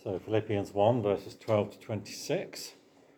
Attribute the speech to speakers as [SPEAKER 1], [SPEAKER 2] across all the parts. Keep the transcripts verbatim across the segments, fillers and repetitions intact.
[SPEAKER 1] So Philippians one, verses twelve to twenty-six.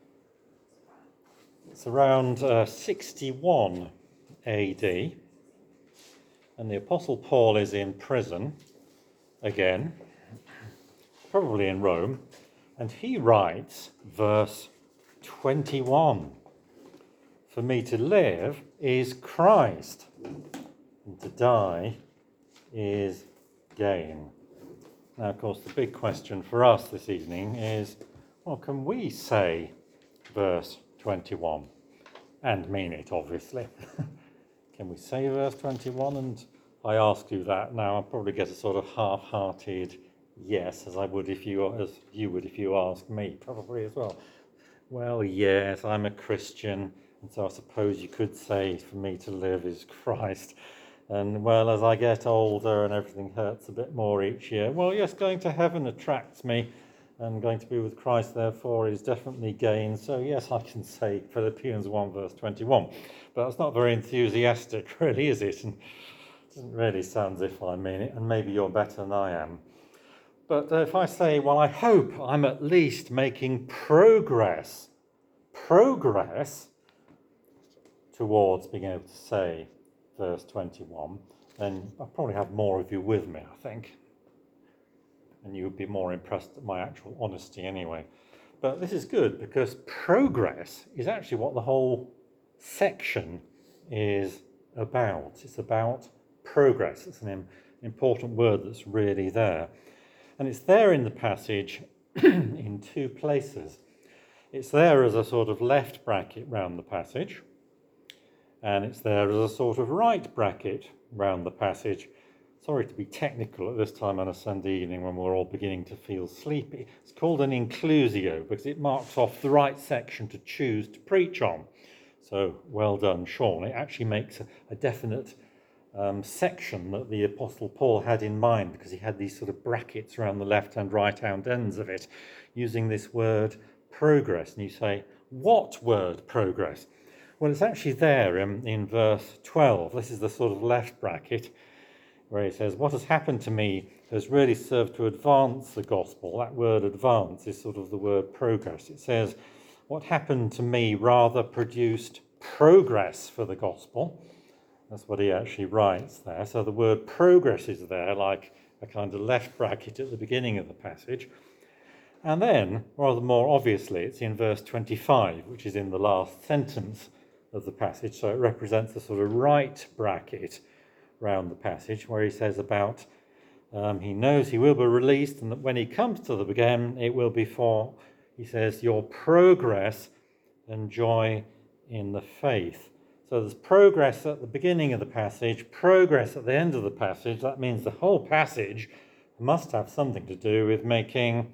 [SPEAKER 1] It's around uh, sixty-one A D, and the Apostle Paul is in prison again, probably in Rome, and he writes verse twenty-one. For me to live is Christ, and to die is gain. Now, of course, the big question for us this evening is, well, can we say verse twenty-one and mean it, obviously? Can we say verse twenty-one? And I ask you that now, I'll probably get a sort of half-hearted yes, as I would if you, as you would if you asked me, probably as well. Well, yes, I'm a Christian, and so I suppose you could say for me to live is Christ. And, well, as I get older and everything hurts a bit more each year, well, yes, going to heaven attracts me, and going to be with Christ, therefore, is definitely gain. So, yes, I can say Philippians one, verse twenty-one. But that's not very enthusiastic, really, is it? And it doesn't really sound as if I mean it, and maybe you're better than I am. But uh, if I say, well, I hope I'm at least making progress, progress towards being able to say verse twenty-one, then I'll probably have more of you with me, I think. And you would be more impressed at my actual honesty anyway. But this is good because progress is actually what the whole section is about. It's about progress. It's an important word that's really there. And it's there in the passage in two places. It's there as a sort of left bracket round the passage, and it's there as a sort of right bracket round the passage. Sorry to be technical at this time on a Sunday evening when we're all beginning to feel sleepy. It's called an inclusio because it marks off the right section to choose to preach on. So well done, Sean. It actually makes a, a definite um, section that the Apostle Paul had in mind, because he had these sort of brackets around the left and right hand ends of it, using this word progress. And you say, what word progress? Well, it's actually there in, in verse twelve. This is the sort of left bracket where he says, what has happened to me has really served to advance the gospel. That word advance is sort of the word progress. It says, what happened to me rather produced progress for the gospel. That's what he actually writes there. So the word progress is there, like a kind of left bracket at the beginning of the passage. And then, rather more obviously, it's in verse twenty-five, which is in the last sentence of the passage. So it represents the sort of right bracket round the passage, where he says about um, he knows he will be released, and that when he comes to them again, it will be for, he says, your progress and joy in the faith. So there's progress at the beginning of the passage, progress at the end of the passage. That means the whole passage must have something to do with making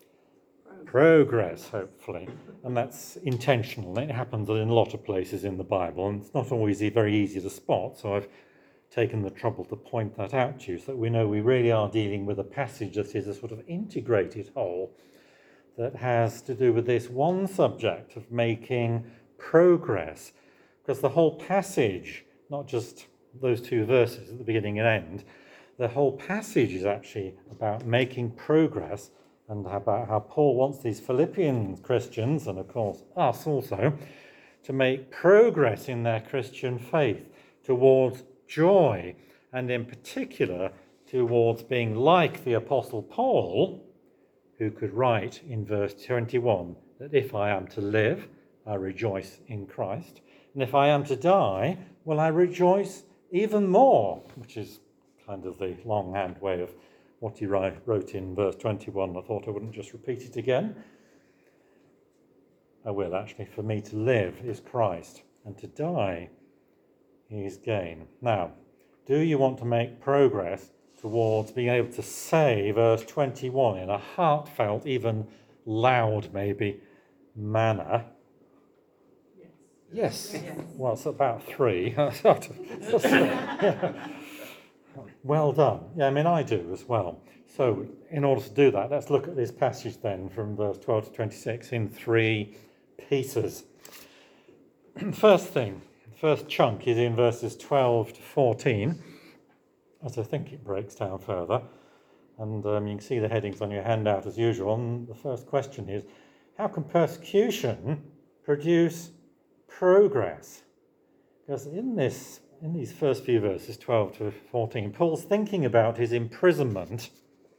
[SPEAKER 1] progress, hopefully. And that's intentional. It happens in a lot of places in the Bible, and it's not always very easy to spot. So I've taken the trouble to point that out to you, so that we know we really are dealing with a passage that is a sort of integrated whole that has to do with this one subject of making progress. Because the whole passage, not just those two verses at the beginning and end, the whole passage is actually about making progress, and about how Paul wants these Philippian Christians, and of course us also, to make progress in their Christian faith towards joy, and in particular towards being like the Apostle Paul, who could write in verse twenty-one that if I am to live, I rejoice in Christ, and if I am to die, well, I rejoice even more, which is kind of the longhand way of what he wrote in verse twenty-one. I thought I wouldn't just repeat it again. I will, actually. For me to live is Christ, and to die is gain. Now, do you want to make progress towards being able to say verse twenty-one in a heartfelt, even loud maybe, manner? Yes. Yes. Well, it's about three. Well done. Yeah, I mean, I do as well. So, in order to do that, let's look at this passage then from verse twelve to twenty-six in three pieces. First thing, first chunk is in verses twelve to fourteen, as I think it breaks down further. And um, you can see the headings on your handout as usual. And the first question is, how can persecution produce progress? Because in this, in these first few verses, twelve to fourteen, Paul's thinking about his imprisonment,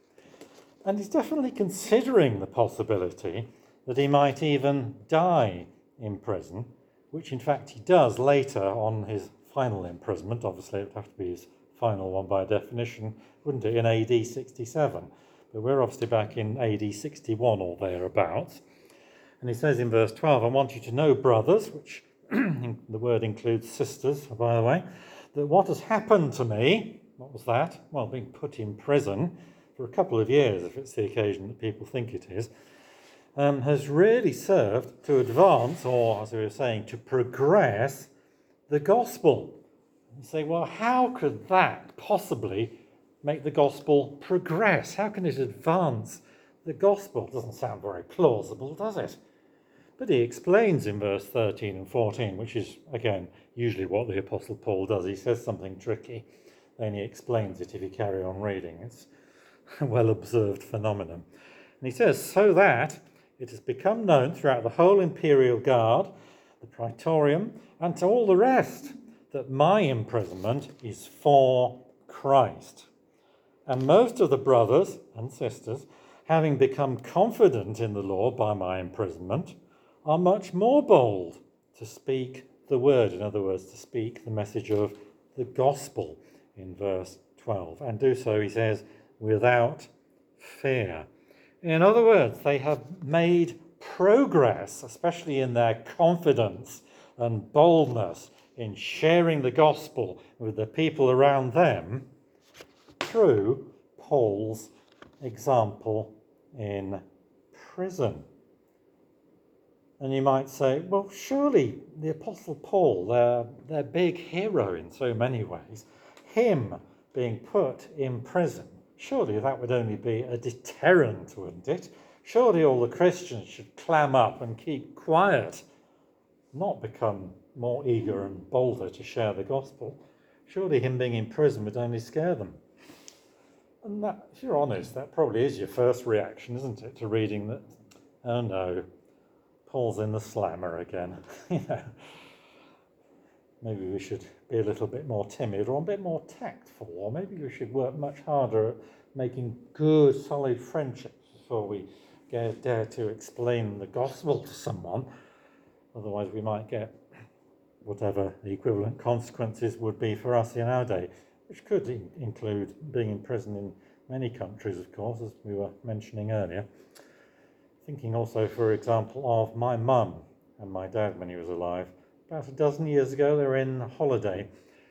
[SPEAKER 1] and he's definitely considering the possibility that he might even die in prison, which in fact he does later on his final imprisonment. Obviously it would have to be his final one by definition, wouldn't it, in A D sixty-seven. But we're obviously back in A D sixty-one or thereabouts. And he says in verse twelve, I want you to know, brothers, which the word includes sisters, by the way, that what has happened to me, what was that? Well, being put in prison for a couple of years, if it's the occasion that people think it is, um, has really served to advance, or as we were saying, to progress the gospel. You say, well, how could that possibly make the gospel progress? How can it advance the gospel? It doesn't sound very plausible, does it? But he explains in verse thirteen and fourteen, which is, again, usually what the Apostle Paul does. He says something tricky, then he explains it if you carry on reading. It's a well-observed phenomenon. And he says, so that it has become known throughout the whole imperial guard, the praetorium, and to all the rest, that my imprisonment is for Christ. And most of the brothers and sisters, having become confident in the Lord by my imprisonment, are much more bold to speak the word. In other words, to speak the message of the gospel in verse twelve. And do so, he says, without fear. In other words, they have made progress, especially in their confidence and boldness in sharing the gospel with the people around them through Paul's example in prison. And you might say, well, surely the Apostle Paul, their, their big hero in so many ways, him being put in prison, surely that would only be a deterrent, wouldn't it? Surely all the Christians should clam up and keep quiet, not become more eager and bolder to share the gospel. Surely him being in prison would only scare them. And that, if you're honest, that probably is your first reaction, isn't it, to reading that, oh no, Paul's in the slammer again. You know, maybe we should be a little bit more timid or a bit more tactful, or maybe we should work much harder at making good, solid friendships before we dare to explain the gospel to someone. Otherwise we might get whatever the equivalent consequences would be for us in our day, which could in- include being in prison in many countries, of course, as we were mentioning earlier. Thinking also, for example, of my mum and my dad when he was alive. About a dozen years ago, they were in holiday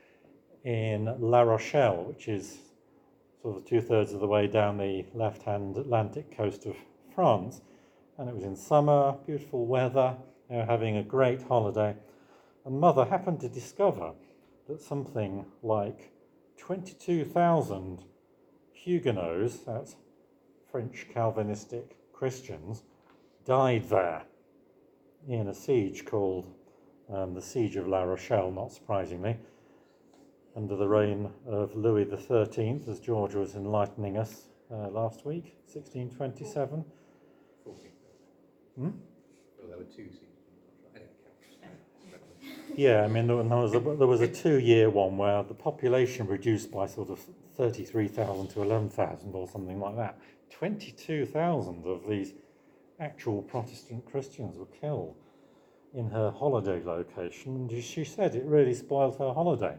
[SPEAKER 1] in La Rochelle, which is sort of two-thirds of the way down the left-hand Atlantic coast of France. And it was in summer, beautiful weather. They were having a great holiday. And Mother happened to discover that something like twenty-two thousand Huguenots, that's French Calvinistic Christians, died there in a siege called um, the Siege of La Rochelle, not surprisingly, under the reign of Louis the thirteenth, as George was enlightening us uh, last week, sixteen twenty-seven. Hmm?
[SPEAKER 2] Well, there were two sieges. I don't count.
[SPEAKER 1] Yeah, I mean, there was a, there was a two-year one where the population reduced by sort of thirty-three thousand to eleven thousand or something like that. twenty-two thousand of these actual Protestant Christians were killed in her holiday location. And she said it really spoiled her holiday.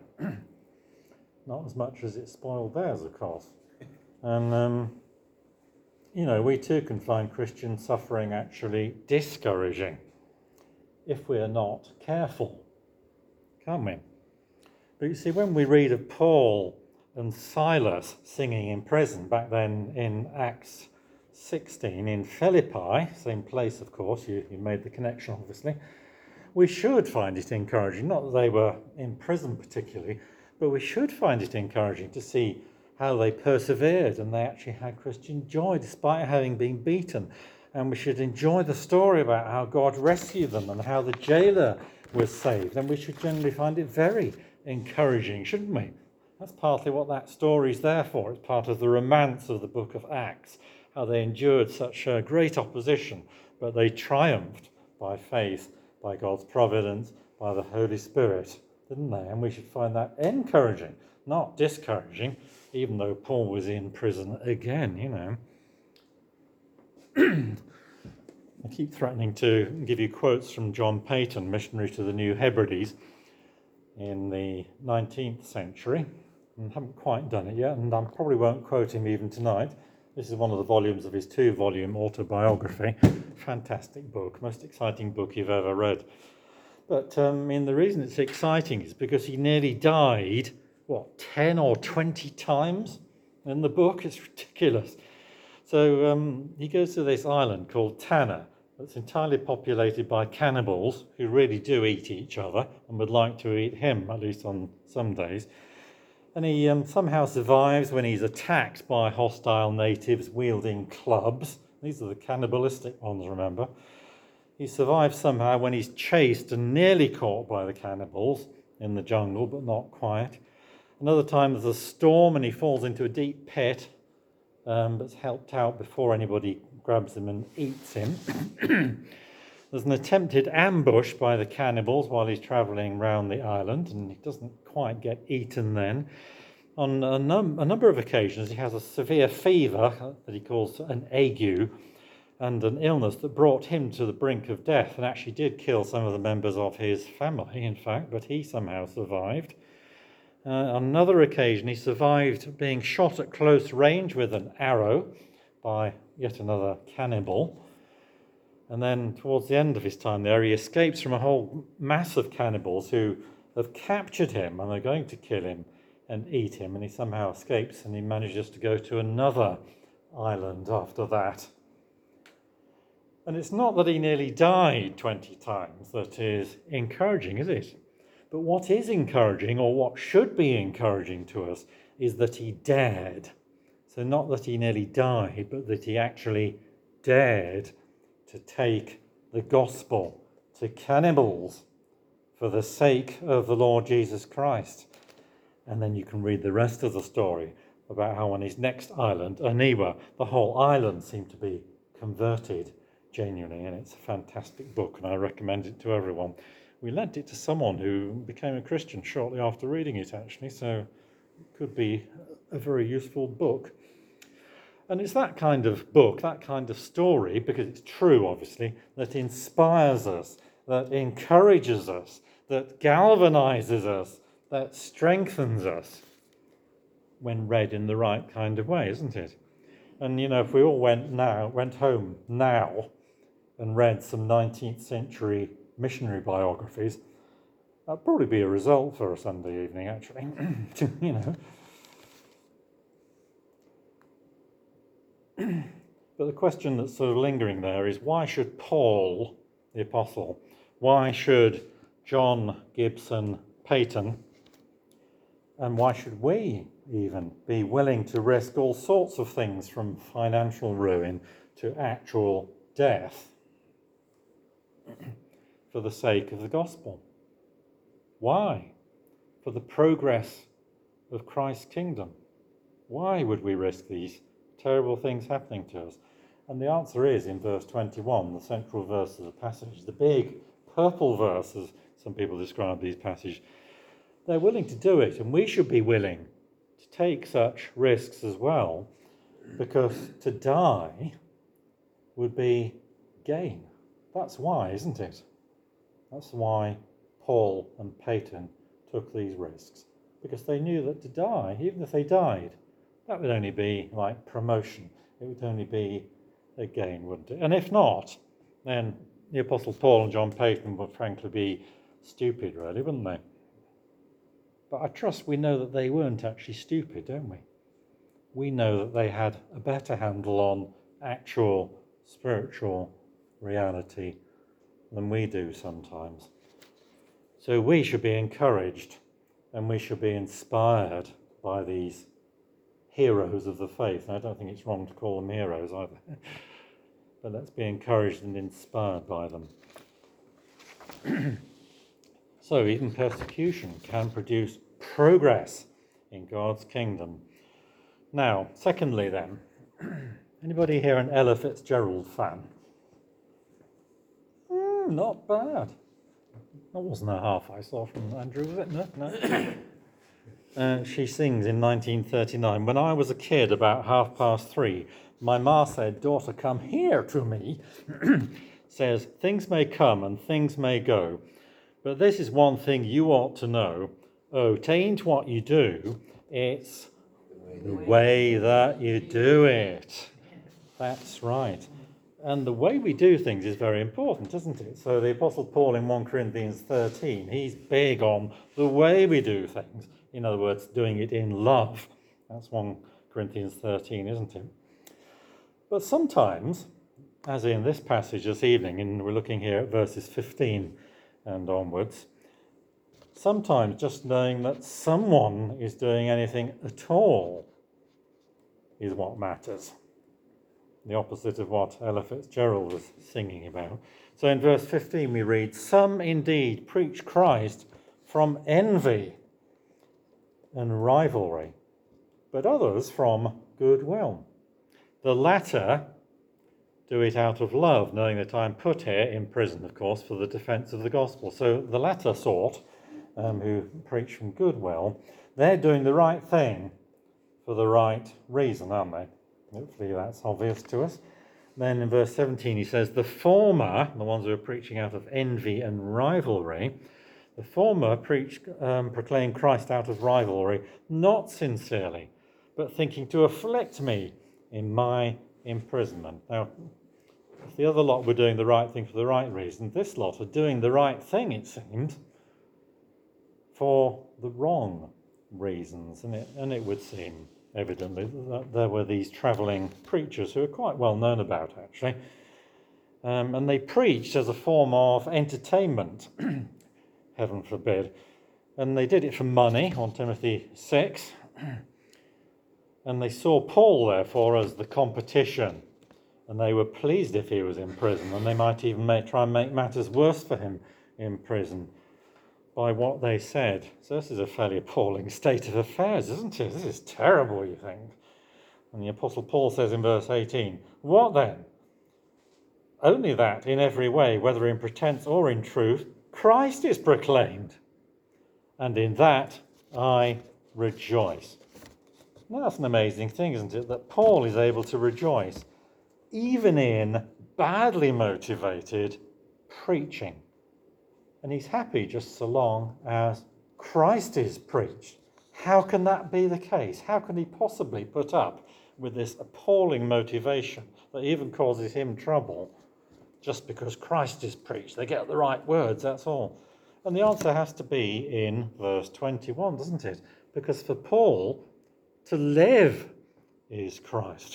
[SPEAKER 1] Not as much as it spoiled theirs, of course. And, um, you know, we too can find Christian suffering actually discouraging if we are not careful, can't we? But you see, when we read of Paul and Silas singing in prison back then in Acts sixteen in Philippi, same place, of course, you, you made the connection, obviously, we should find it encouraging, not that they were in prison particularly, but we should find it encouraging to see how they persevered and they actually had Christian joy despite having been beaten. And we should enjoy the story about how God rescued them and how the jailer was saved. And we should generally find it very encouraging, shouldn't we? That's partly what that story's there for. It's part of the romance of the book of Acts, how they endured such uh, great opposition, but they triumphed by faith, by God's providence, by the Holy Spirit, didn't they? And we should find that encouraging, not discouraging, even though Paul was in prison again, you know. I keep threatening to give you quotes from John Paton, missionary to the New Hebrides in the nineteenth century. I haven't quite done it yet, and I probably won't quote him even tonight. This is one of the volumes of his two-volume autobiography. Fantastic book, most exciting book you've ever read. But um, I mean, the reason it's exciting is because he nearly died, what, ten or twenty times in the book? It's ridiculous. So um, he goes to this island called Tanna that's entirely populated by cannibals who really do eat each other and would like to eat him, at least on some days. And he um, somehow survives when he's attacked by hostile natives wielding clubs. These are the cannibalistic ones, remember. He survives somehow when he's chased and nearly caught by the cannibals in the jungle, but not quite. Another time there's a storm and he falls into a deep pit, um, but's helped out before anybody grabs him and eats him. There's an attempted ambush by the cannibals while he's travelling around the island, and he doesn't quite get eaten then. On a, num- a number of occasions, he has a severe fever that he calls an ague, and an illness that brought him to the brink of death and actually did kill some of the members of his family, in fact, but he somehow survived. Uh, on another occasion, he survived being shot at close range with an arrow by yet another cannibal. And then towards the end of his time there, he escapes from a whole mass of cannibals who have captured him and are going to kill him and eat him. And he somehow escapes and he manages to go to another island after that. And it's not that he nearly died twenty times that is encouraging, is it? But what is encouraging, or what should be encouraging to us, is that he dared. So not that he nearly died, but that he actually dared to take the gospel to cannibals for the sake of the Lord Jesus Christ. And then you can read the rest of the story about how on his next island, Aniwa, the whole island seemed to be converted genuinely, and it's a fantastic book, and I recommend it to everyone. We lent it to someone who became a Christian shortly after reading it, actually, so it could be a very useful book. And it's that kind of book, that kind of story, because it's true, obviously, that inspires us, that encourages us, that galvanizes us, that strengthens us when read in the right kind of way, isn't it? And, you know, if we all went now, went home now and read some nineteenth century missionary biographies, that'd probably be a result for a Sunday evening, actually, you know. But the question that's sort of lingering there is, why should Paul, the apostle, why should John Gibson Paton, and why should we even be willing to risk all sorts of things from financial ruin to actual death for the sake of the gospel? Why? For the progress of Christ's kingdom. Why would we risk these terrible things happening to us? And the answer is in verse twenty-one, the central verse of the passage, the big purple verse, as some people describe these passages. They're willing to do it, and we should be willing to take such risks as well, because to die would be gain. That's why, isn't it? That's why Paul and Paton took these risks, because they knew that to die, even if they died, that would only be like promotion. It would only be a gain, wouldn't it? And if not, then the Apostle Paul and John Paton would frankly be stupid, really, wouldn't they? But I trust we know that they weren't actually stupid, don't we? We know that they had a better handle on actual spiritual reality than we do sometimes. So we should be encouraged and we should be inspired by these heroes of the faith. And I don't think it's wrong to call them heroes either. But let's be encouraged and inspired by them. So even persecution can produce progress in God's kingdom. Now, secondly then, anybody here an Ella Fitzgerald fan? Mm, not bad. That wasn't a half I saw from Andrew, was it? No, no. Uh, she sings in nineteen thirty-nine. When I was a kid, about half past three, my ma said, "Daughter, come here to me." Says, "Things may come and things may go, but this is one thing you ought to know. Oh, tain't what you do, it's the way that you do it." That's right. And the way we do things is very important, isn't it? So the Apostle Paul in First Corinthians thirteen, he's big on the way we do things. In other words, doing it in love. That's First Corinthians thirteen, isn't it? But sometimes, as in this passage this evening, and we're looking here at verses fifteen and onwards, sometimes just knowing that someone is doing anything at all is what matters. The opposite of what Ella Fitzgerald was singing about. So in verse fifteen we read, "Some indeed preach Christ from envy and rivalry, but others from goodwill. The latter do it out of love, knowing that I am put here in prison, of course, for the defence of the gospel." So the latter sort, um, who preach from goodwill, they're doing the right thing for the right reason, aren't they? Hopefully that's obvious to us. Then in verse seventeen he says, "The former," the ones who are preaching out of envy and rivalry, "the former preach, um, proclaim Christ out of rivalry, not sincerely, but thinking to afflict me in my imprisonment." Now, if the other lot were doing the right thing for the right reason, this lot are doing the right thing, it seemed, for the wrong reasons. And it, and it would seem, evidently, that there were these travelling preachers who are quite well known about, actually. Um, and they preached as a form of entertainment, heaven forbid. And they did it for money, First Timothy six. And they saw Paul, therefore, as the competition. And they were pleased if he was in prison. And they might even make, try and make matters worse for him in prison by what they said. So this is a fairly appalling state of affairs, isn't it? This is terrible, you think. And the Apostle Paul says in verse eighteen, "What then? Only that in every way, whether in pretense or in truth, Christ is proclaimed. And in that I rejoice." Now that's an amazing thing, isn't it? That Paul is able to rejoice even in badly motivated preaching. And he's happy just so long as Christ is preached. How can that be the case? How can he possibly put up with this appalling motivation that even causes him trouble just because Christ is preached? They get the right words, that's all. And the answer has to be in verse twenty-one, doesn't it? Because for Paul, to live is Christ.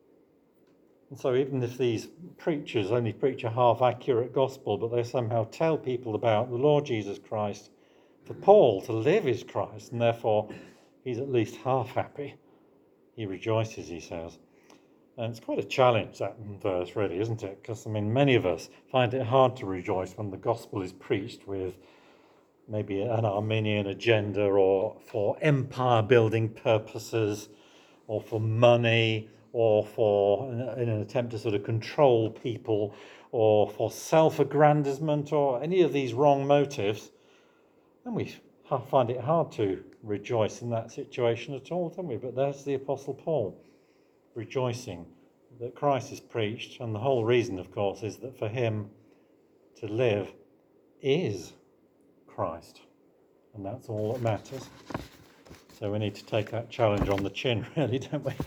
[SPEAKER 1] And so even if these preachers only preach a half-accurate gospel, but they somehow tell people about the Lord Jesus Christ, for Paul, to live is Christ, and therefore he's at least half happy. He rejoices, he says. And it's quite a challenge, that verse, really, isn't it? Because, I mean, many of us find it hard to rejoice when the gospel is preached with maybe an Arminian agenda or for empire-building purposes or for money, or for in an attempt to sort of control people, or for self-aggrandizement, or any of these wrong motives, then we find it hard to rejoice in that situation at all, don't we? But there's the Apostle Paul, rejoicing that Christ is preached, and the whole reason, of course, is that for him to live is Christ, and that's all that matters. So we need to take that challenge on the chin, really, don't we?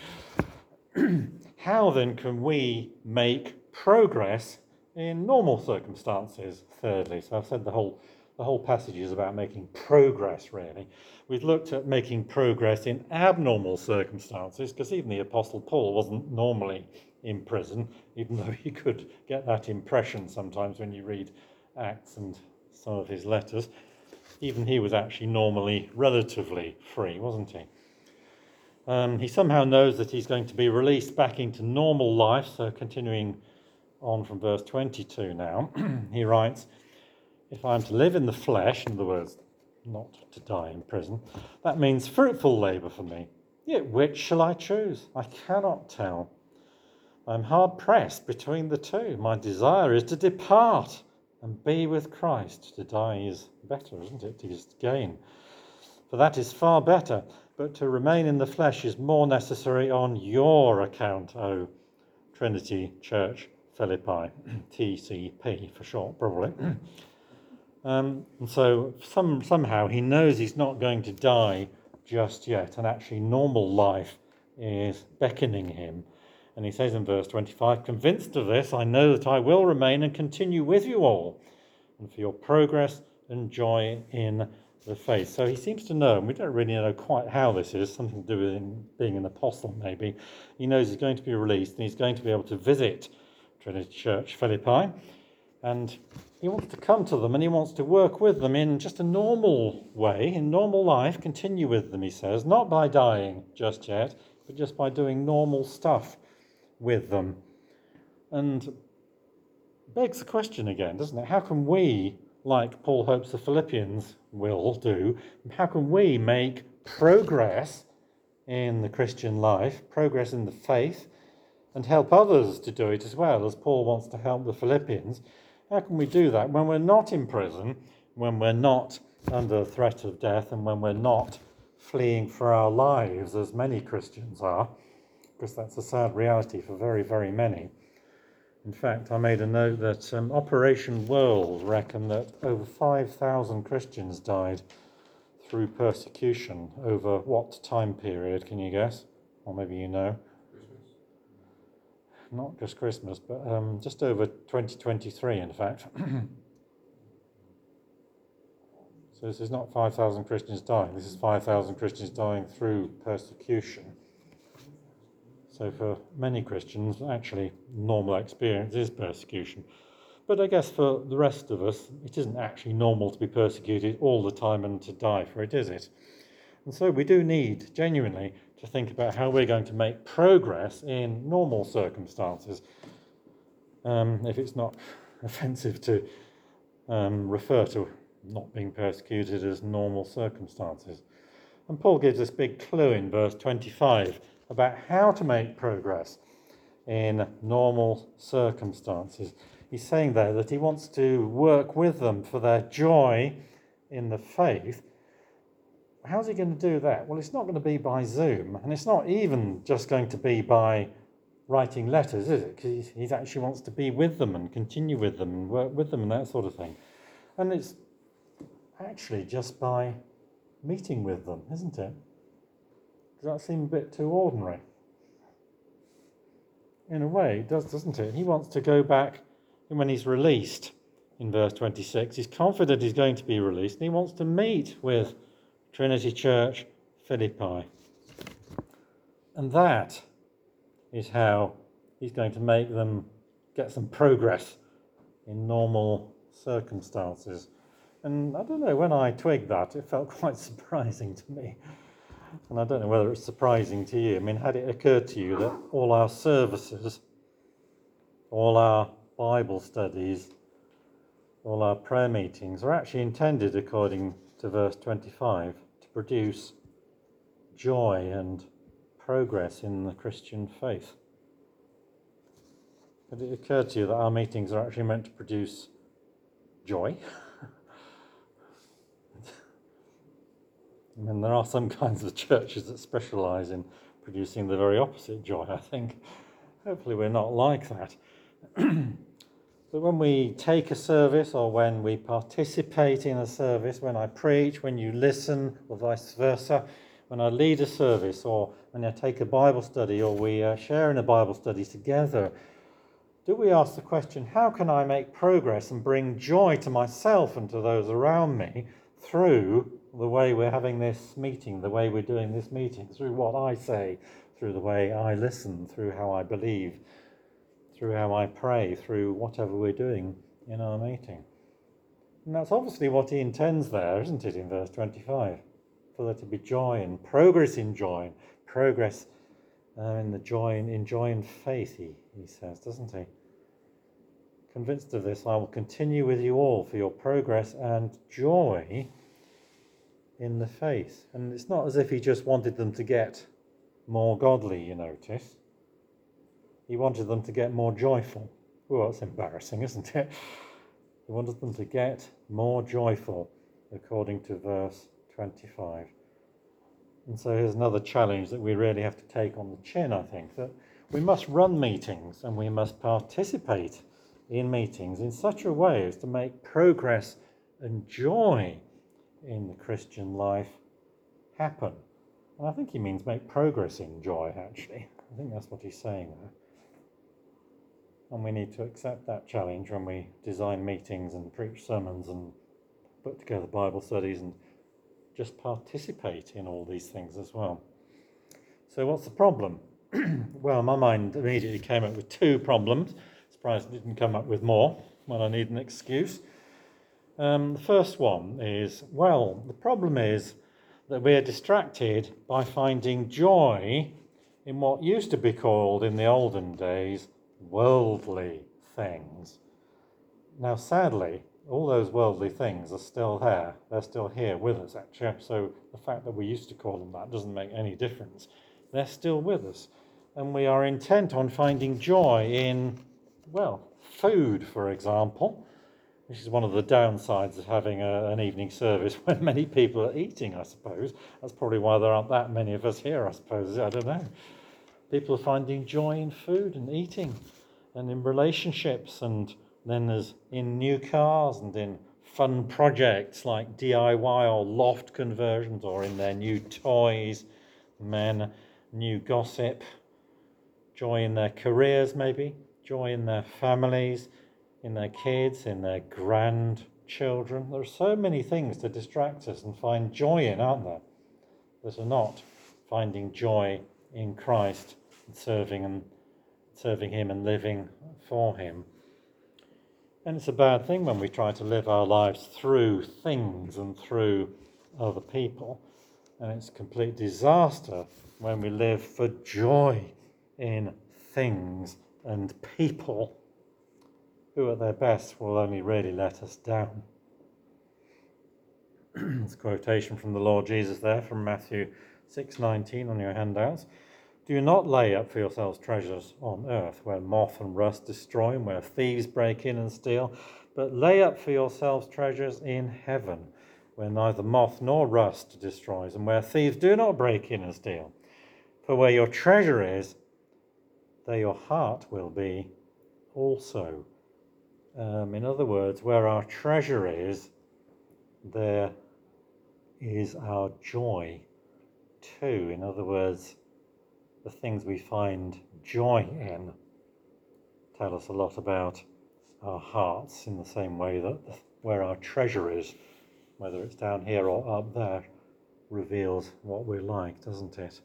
[SPEAKER 1] How then can we make progress in normal circumstances? Thirdly, so I've said the whole the whole passage is about making progress, really. We've looked at making progress in abnormal circumstances, because even the Apostle Paul wasn't normally in prison, even though you could get that impression sometimes when you read Acts and some of his letters. Even he was actually normally relatively free, wasn't he? Um, he somehow knows that he's going to be released back into normal life. So continuing on from verse twenty-two now, he writes, "If I am to live in the flesh," in other words, not to die in prison. That means fruitful labour for me. Yet which shall I choose? I cannot tell. I'm hard pressed between the two. My desire is to depart and be with Christ. To die is better, isn't it? Is gain. For that is far better. But to remain in the flesh is more necessary on your account, O Trinity Church Philippi. T C P for short, probably. um, and so some, somehow he knows he's not going to die just yet, and actually normal life is beckoning him. And he says in verse twenty-five, convinced of this, I know that I will remain and continue with you all, and for your progress and joy in the faith. So he seems to know, and we don't really know quite how this is, something to do with him being an apostle maybe. He knows he's going to be released, and he's going to be able to visit Trinity Church Philippi, and he wants to come to them, and he wants to work with them in just a normal way, in normal life, continue with them, he says, not by dying just yet, but just by doing normal stuff with them. And begs the question again, doesn't it? How can we, like Paul hopes the Philippians will do, how can we make progress in the Christian life, progress in the faith, and help others to do it as well, as Paul wants to help the Philippians? How can we do that when we're not in prison, when we're not under threat of death, and when we're not fleeing for our lives, as many Christians are? Because that's a sad reality for very, very many. In fact, I made a note that um, Operation World reckon that over five thousand Christians died through persecution over what time period, can you guess? Or maybe you know.
[SPEAKER 2] Christmas.
[SPEAKER 1] Not just Christmas, but um, just over twenty twenty-three, in fact. So this is not five thousand Christians dying, this is five thousand Christians dying through persecution. So for many Christians, actually, normal experience is persecution. But I guess for the rest of us, it isn't actually normal to be persecuted all the time and to die for it, is it? And so we do need, genuinely, to think about how we're going to make progress in normal circumstances. Um, if it's not offensive to um, refer to not being persecuted as normal circumstances. And Paul gives us big clue in verse twenty-five about how to make progress in normal circumstances. He's saying there that he wants to work with them for their joy in the faith. How's he going to do that? Well, it's not going to be by Zoom, and it's not even just going to be by writing letters, is it? Because he actually wants to be with them and continue with them and work with them and that sort of thing. And it's actually just by meeting with them, isn't it? Does that seem a bit too ordinary? In a way, it does, doesn't it? He wants to go back, and when he's released in verse twenty-six, he's confident he's going to be released, and he wants to meet with Trinity Church Philippi. And that is how he's going to make them get some progress in normal circumstances. And I don't know, when I twigged that, it felt quite surprising to me. And I don't know whether it's surprising to you. I mean, had it occurred to you that all our services, all our Bible studies, all our prayer meetings are actually intended, according to verse twenty-five, to produce joy and progress in the Christian faith? Had it occurred to you that our meetings are actually meant to produce joy? I mean, there are some kinds of churches that specialise in producing the very opposite joy, I think. Hopefully we're not like that. But when we take a service, or when we participate in a service, when I preach, when you listen, or vice versa, when I lead a service, or when I take a Bible study, or we uh, share in a Bible study together, do we ask the question, how can I make progress and bring joy to myself and to those around me through the way we're having this meeting, the way we're doing this meeting, through what I say, through the way I listen, through how I believe, through how I pray, through whatever we're doing in our meeting? And that's obviously what he intends there, isn't it, in verse twenty-five? For there to be joy and progress in joy, progress uh, in the joy, in joy and faith, he, he says, doesn't he? Convinced of this, I will continue with you all for your progress and joy in the faith. And it's not as if he just wanted them to get more godly, you notice. He wanted them to get more joyful. Oh, that's embarrassing, isn't it? He wanted them to get more joyful, according to verse twenty-five. And so here's another challenge that we really have to take on the chin, I think, that we must run meetings and we must participate in meetings in such a way as to make progress and joy in the Christian life happen. And I think he means make progress in joy, actually. I think that's what he's saying there. And we need to accept that challenge when we design meetings and preach sermons and put together Bible studies and just participate in all these things as well. So what's the problem? Well, my mind immediately came up with two problems. Surprised it didn't come up with more when I need an excuse. Um, the first one is, well, the problem is that we are distracted by finding joy in what used to be called in the olden days worldly things. Now, sadly, all those worldly things are still there. They're still here with us, actually. So the fact that we used to call them that doesn't make any difference. They're still with us. And we are intent on finding joy in, well, food, for example, which is one of the downsides of having a, an evening service when many people are eating, I suppose. That's probably why there aren't that many of us here, I suppose. I don't know. People are finding joy in food and eating and in relationships, and then there's in new cars and in fun projects like D I Y or loft conversions, or in their new toys, men, new gossip, joy in their careers maybe, joy in their families, in their kids, in their grandchildren. There are so many things to distract us and find joy in, aren't there, that are not finding joy in Christ and serving and serving him and living for him. And it's a bad thing when we try to live our lives through things and through other people. And it's a complete disaster when we live for joy in things and people who at their best will only really let us down. It's a quotation from the Lord Jesus there from Matthew six nineteen on your handouts. Do not lay up for yourselves treasures on earth, where moth and rust destroy and where thieves break in and steal, but lay up for yourselves treasures in heaven, where neither moth nor rust destroys and where thieves do not break in and steal. For where your treasure is, there your heart will be also. Um, in other words, where our treasure is, there is our joy too. In other words, the things we find joy in tell us a lot about our hearts, in the same way that where our treasure is, whether it's down here or up there, reveals what we're like, doesn't it?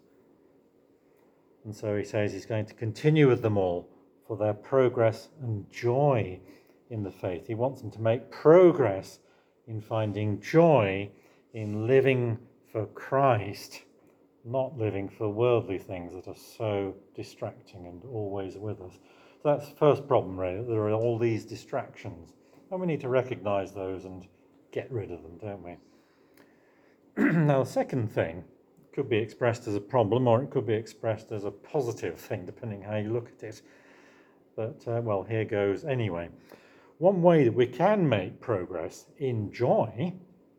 [SPEAKER 1] And so he says he's going to continue with them all for their progress and joy in the faith. He wants them to make progress in finding joy in living for Christ, not living for worldly things that are so distracting and always with us. So that's the first problem, really. There are all these distractions, and we need to recognize those and get rid of them, don't we? Now, the second thing could be expressed as a problem, or it could be expressed as a positive thing, depending how you look at it. But, uh, well, here goes anyway. One way that we can make progress in joy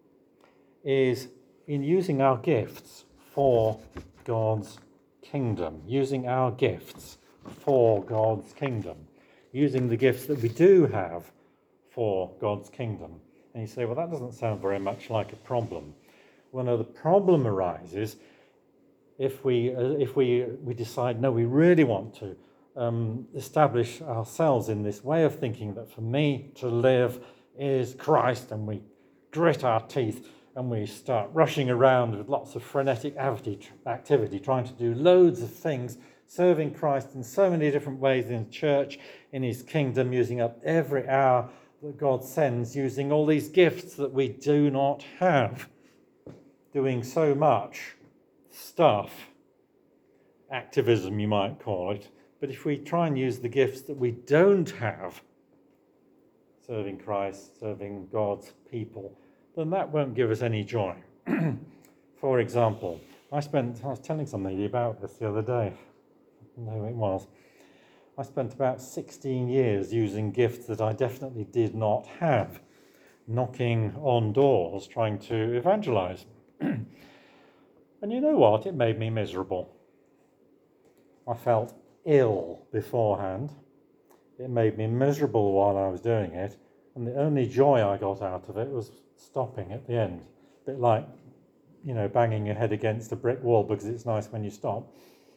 [SPEAKER 1] is in using our gifts for God's kingdom, using our gifts for God's kingdom, using the gifts that we do have for God's kingdom. And you say, well, that doesn't sound very much like a problem. Well, no, the problem arises if we uh, if we we decide, no, we really want to um, establish ourselves in this way of thinking that for me to live is Christ, and we grit our teeth and we start rushing around with lots of frenetic activity, trying to do loads of things, serving Christ in so many different ways in church, in his kingdom, using up every hour that God sends, using all these gifts that we do not have, doing so much stuff, activism you might call it. But if we try and use the gifts that we don't have, serving Christ, serving God's people, then that won't give us any joy. For example, I spent, I was telling somebody about this the other day, I don't know who it was. I spent about sixteen years using gifts that I definitely did not have, knocking on doors, trying to evangelize. And you know what? It made me miserable. I felt ill beforehand. It made me miserable while I was doing it. And the only joy I got out of it was stopping at the end. A bit like, you know, banging your head against a brick wall because it's nice when you stop.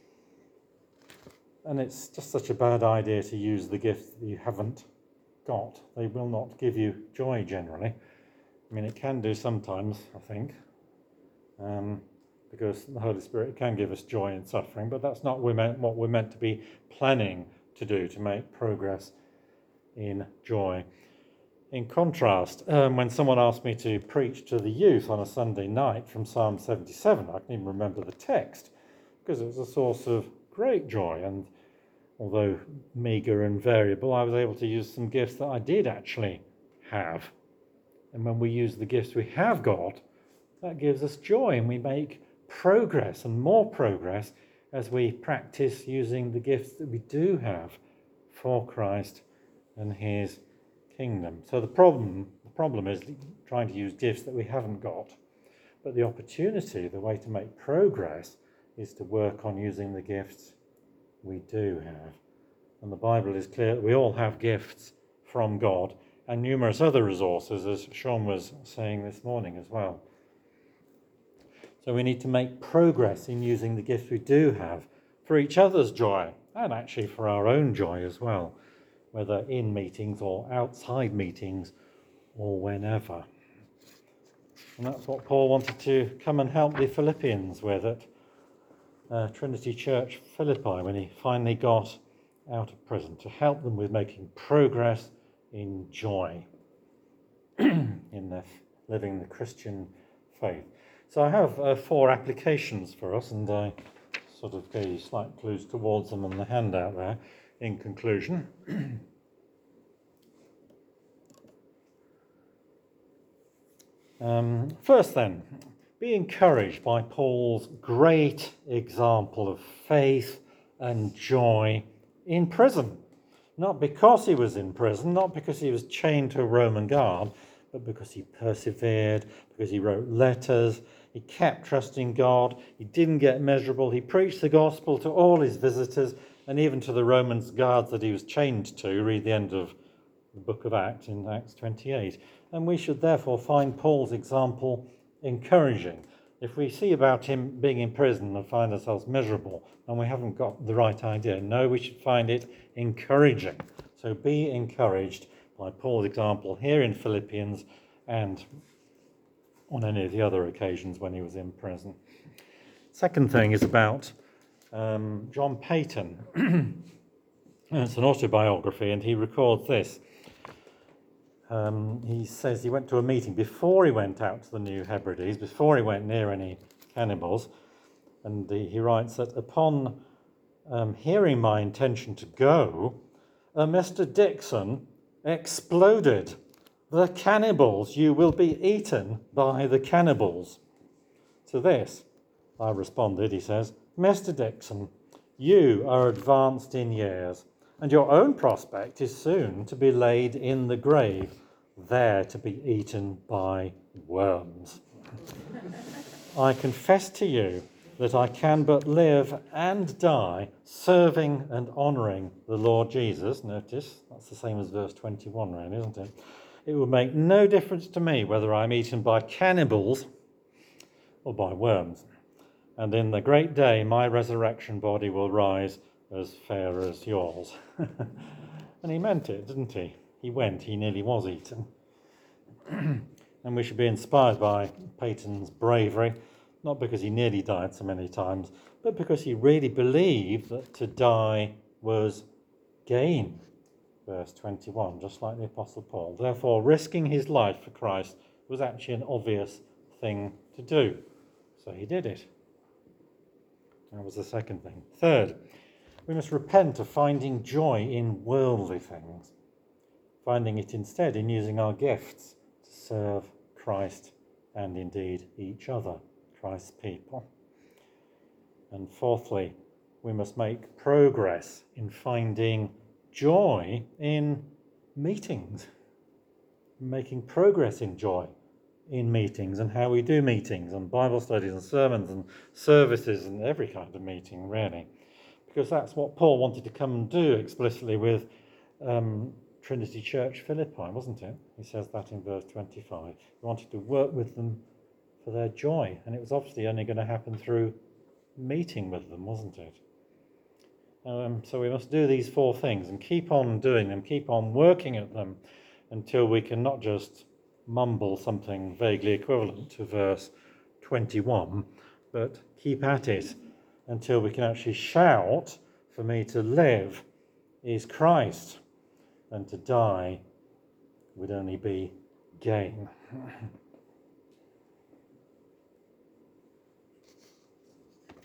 [SPEAKER 1] And it's just such a bad idea to use the gifts that you haven't got. They will not give you joy generally. I mean, it can do sometimes, I think. Um, because the Holy Spirit can give us joy in suffering, but that's not what we're meant to be planning to do, to make progress in joy. In contrast, um, when someone asked me to preach to the youth on a Sunday night from Psalm seventy-seven, I can even remember the text, because it was a source of great joy, and although meagre and variable, I was able to use some gifts that I did actually have. And when we use the gifts we have got, that gives us joy, and we make progress and more progress as we practice using the gifts that we do have for Christ and his kingdom. So the problem, the problem is trying to use gifts that we haven't got. But the opportunity, the way to make progress, is to work on using the gifts we do have. And the Bible is clear that we all have gifts from God and numerous other resources, as Sean was saying this morning as well. So we need to make progress in using the gifts we do have for each other's joy, and actually for our own joy as well, whether in meetings or outside meetings or whenever. And that's what Paul wanted to come and help the Philippians with at uh, Trinity Church Philippi when he finally got out of prison, to help them with making progress in joy in their living the Christian faith. So I have uh, four applications for us, and I sort of gave you slight clues towards them on the handout there in conclusion. um, first then, be encouraged by Paul's great example of faith and joy in prison. Not because he was in prison, not because he was chained to a Roman guard, but because he persevered, because he wrote letters, he kept trusting God, he didn't get miserable, he preached the gospel to all his visitors, and even to the Roman guards that he was chained to. Read the end of the book of Acts in Acts twenty-eight. And we should therefore find Paul's example encouraging. If we see about him being in prison and find ourselves miserable and we haven't got the right idea, no, we should find it encouraging. So be encouraged by Paul's example here in Philippians and on any of the other occasions when he was in prison. Second thing is about um, John Peyton. It's an autobiography, and he records this. Um, he says he went to a meeting before he went out to the New Hebrides, before he went near any cannibals, and the, he writes that upon um, hearing my intention to go, uh, Mister Dixon exploded. "The cannibals, you will be eaten by the cannibals." To this, I responded, he says, "Mister Dixon, you are advanced in years, and your own prospect is soon to be laid in the grave, there to be eaten by worms. I confess to you that I can but live and die serving and honouring the Lord Jesus." Notice, that's the same as verse twenty-one, really, isn't it? "It will make no difference to me whether I'm eaten by cannibals or by worms. And in the great day, my resurrection body will rise as fair as yours." And he meant it, didn't he? He went, he nearly was eaten. And we should be inspired by Peyton's bravery, not because he nearly died so many times, but because he really believed that to die was gain. Verse twenty-one, just like the Apostle Paul. Therefore, risking his life for Christ was actually an obvious thing to do. So he did it. That was the second thing. Third, we must repent of finding joy in worldly things, finding it instead in using our gifts to serve Christ and indeed each other, Christ's people. And fourthly, we must make progress in finding joy in meetings, making progress in joy in meetings and how we do meetings and Bible studies and sermons and services and every kind of meeting, really. Because that's what Paul wanted to come and do explicitly with um, Trinity Church Philippi, wasn't it? He says that in verse twenty-five. He wanted to work with them for their joy, and it was obviously only going to happen through meeting with them, wasn't it? Um, so we must do these four things and keep on doing them, keep on working at them until we can not just mumble something vaguely equivalent to verse twenty-one, but keep at it until we can actually shout, for me to live is Christ, and to die would only be gain.